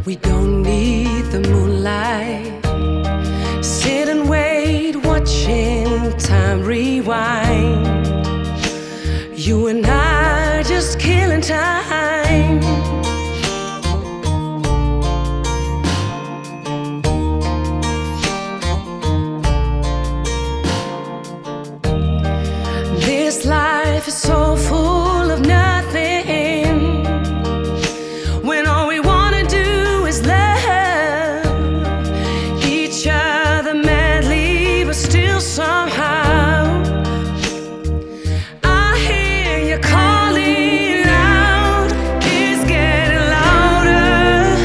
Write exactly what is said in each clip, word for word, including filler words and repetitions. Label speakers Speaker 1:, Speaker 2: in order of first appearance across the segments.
Speaker 1: We don't need the moonlight. Sit and wait, watching time rewind. You and I just killing time. This life is so full of nothing, when all we wanna do is love each other madly, but still somehow I hear you calling out. It's getting louder.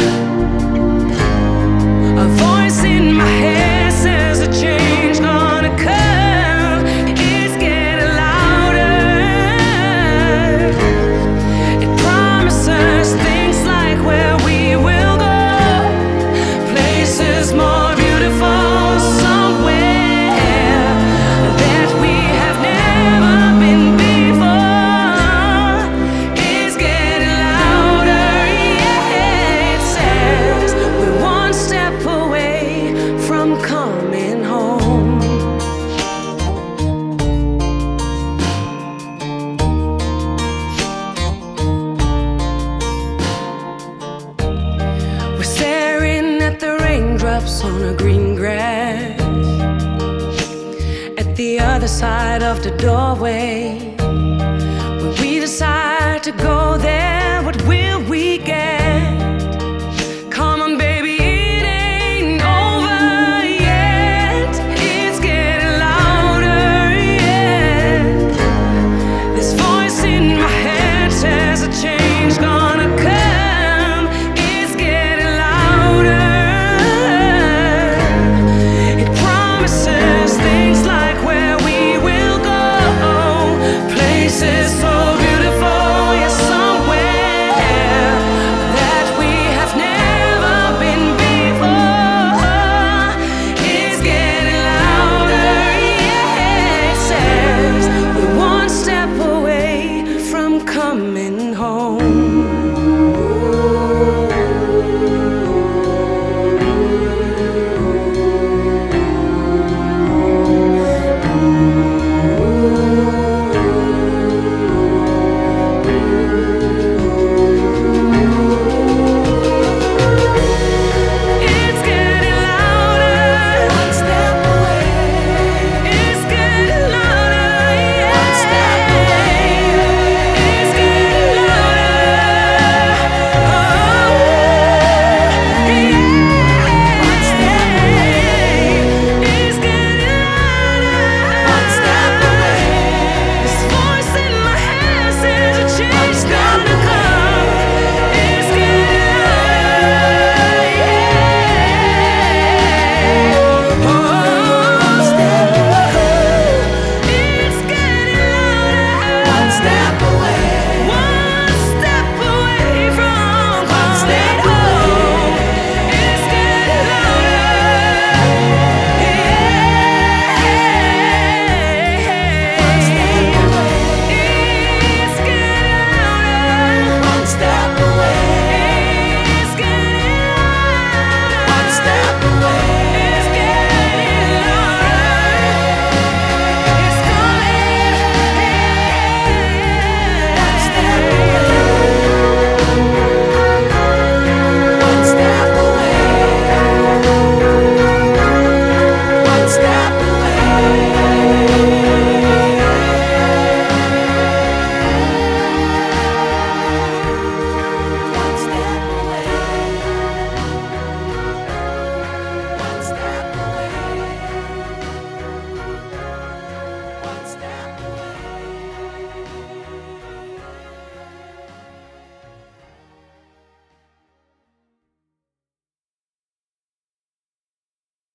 Speaker 1: A voice in my head says a change gonna come. It's getting louder. It promises things like where we will go, places more beautiful somewhere that we have never been before. It's getting louder, yeah. It says we're one step away from coming home. We're staring at the raindrops on a green grass at the other side of the doorway, when we decide to go